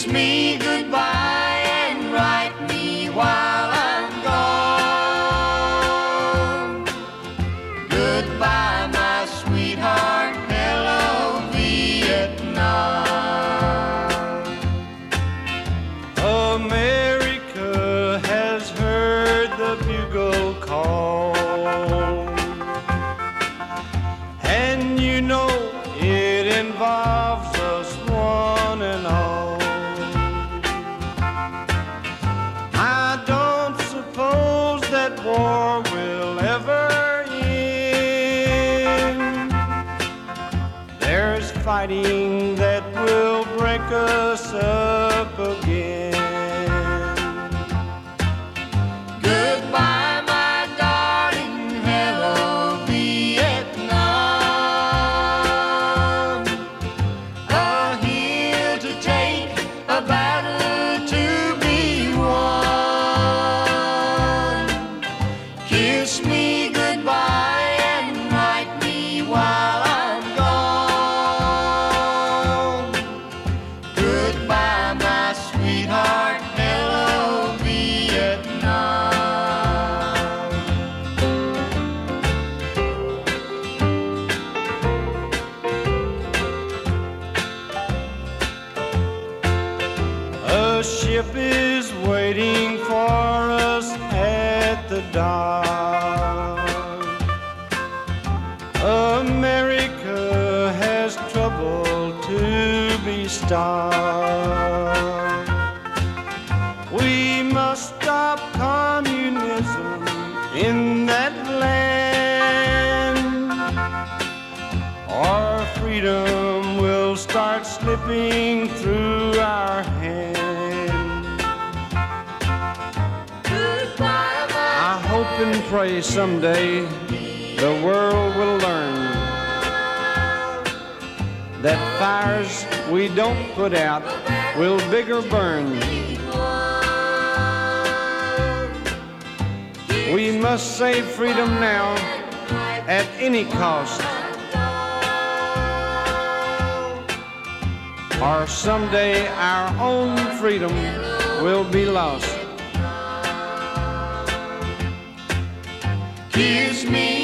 me goodbye and write me while I'm gone. Goodbye, my sweetheart, hello, Vietnam. America has heard the bugle call, and you know it involves us one and all. I don't suppose that war will ever end. There's fighting that will break us up again. Goodbye, my darling, hello, Vietnam. A hill to take, a battle to be won. Kiss me goodbye and write me while I'm gone. Goodbye, my sweetheart, hello, Vietnam. A ship is waiting for us at the dock. America has trouble to be stopped. We must stop communism in that land, or freedom will start slipping through our hands. I hope and pray someday the world will learn that fires we don't put out will bigger burn. We must save freedom now at any cost, or someday our own freedom will be lost. Kiss me